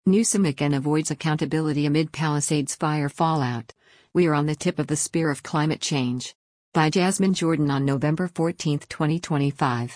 Newsom again avoids accountability amid Palisades fire fallout. We are on the tip of the spear of climate change. By Jasmine Jordan on November 14, 2025.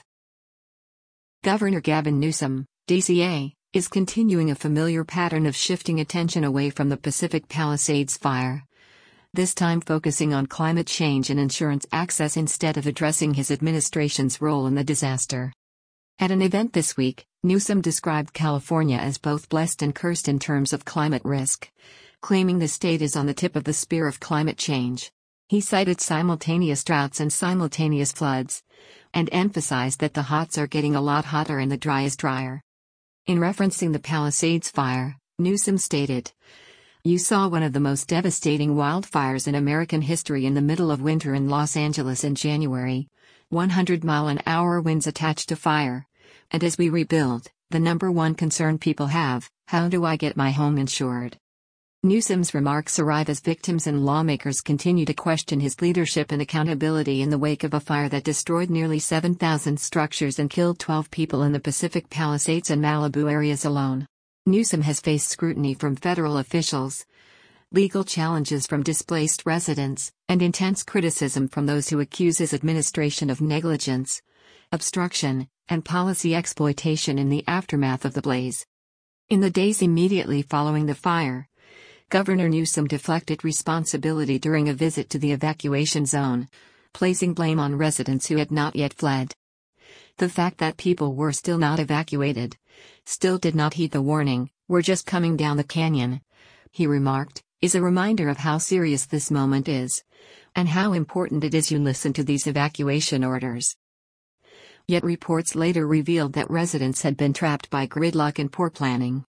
Governor Gavin Newsom, DCA, is continuing a familiar pattern of shifting attention away from the Pacific Palisades fire. This time focusing on climate change and insurance access instead of addressing his administration's role in the disaster. At an event this week, Newsom described California as both blessed and cursed in terms of climate risk, claiming the state is on the tip of the spear of climate change. He cited simultaneous droughts and simultaneous floods, and emphasized that the hots are getting a lot hotter and the dry is drier. In referencing the Palisades fire, Newsom stated, "You saw one of the most devastating wildfires in American history in the middle of winter in Los Angeles in January. 100-mile-an-hour winds attached to fire. And as we rebuild, the number one concern people have, how do I get my home insured?" Newsom's remarks arrive as victims and lawmakers continue to question his leadership and accountability in the wake of a fire that destroyed nearly 7,000 structures and killed 12 people in the Pacific Palisades and Malibu areas alone. Newsom has faced scrutiny from federal officials, legal challenges from displaced residents, and intense criticism from those who accuse his administration of negligence, obstruction, and policy exploitation in the aftermath of the blaze. In the days immediately following the fire, Governor Newsom deflected responsibility during a visit to the evacuation zone, placing blame on residents who had not yet fled. The fact that people were still not evacuated, still did not heed the warning, "We're just coming down the canyon," he remarked, "is a reminder of how serious this moment is, and how important it is you listen to these evacuation orders." Yet reports later revealed that residents had been trapped by gridlock and poor planning.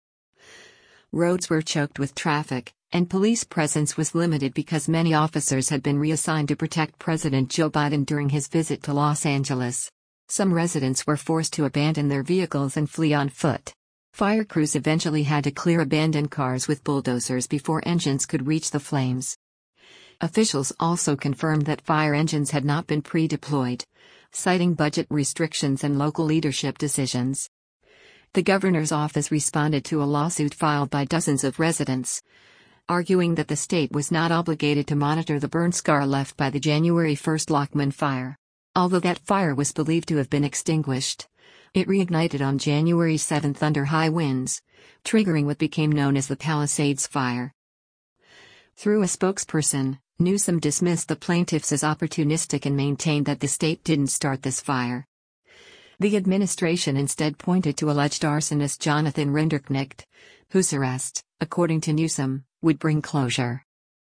Roads were choked with traffic, and police presence was limited because many officers had been reassigned to protect President Joe Biden during his visit to Los Angeles. Some residents were forced to abandon their vehicles and flee on foot. Fire crews eventually had to clear abandoned cars with bulldozers before engines could reach the flames. Officials also confirmed that fire engines had not been pre-deployed, citing budget restrictions and local leadership decisions. The governor's office responded to a lawsuit filed by dozens of residents, arguing that the state was not obligated to monitor the burn scar left by the January 1 Lockman fire. Although that fire was believed to have been extinguished, it reignited on January 7 under high winds, triggering what became known as the Palisades Fire. Through a spokesperson, Newsom dismissed the plaintiffs as opportunistic and maintained that the state didn't start this fire. The administration instead pointed to alleged arsonist Jonathan Rinderknecht, whose arrest, according to Newsom, would bring closure.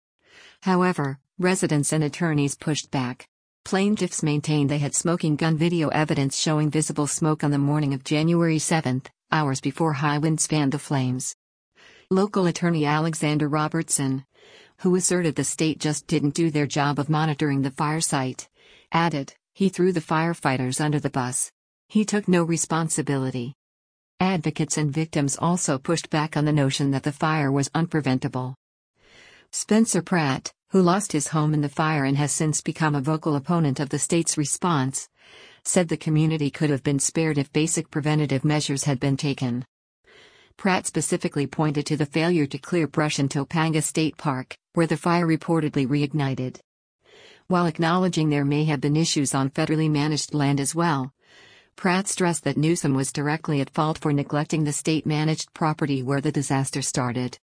However, residents and attorneys pushed back. Plaintiffs maintained they had smoking gun video evidence showing visible smoke on the morning of January 7, hours before high winds fanned the flames. Local attorney Alexander Robertson, who asserted the state just didn't do their job of monitoring the fire site, added, "He threw the firefighters under the bus. He took no responsibility." Advocates and victims also pushed back on the notion that the fire was unpreventable. Spencer Pratt, who lost his home in the fire and has since become a vocal opponent of the state's response, said the community could have been spared if basic preventative measures had been taken. Pratt specifically pointed to the failure to clear brush in Topanga State Park, where the fire reportedly reignited. While acknowledging there may have been issues on federally managed land as well, Pratt stressed that Newsom was directly at fault for neglecting the state-managed property where the disaster started.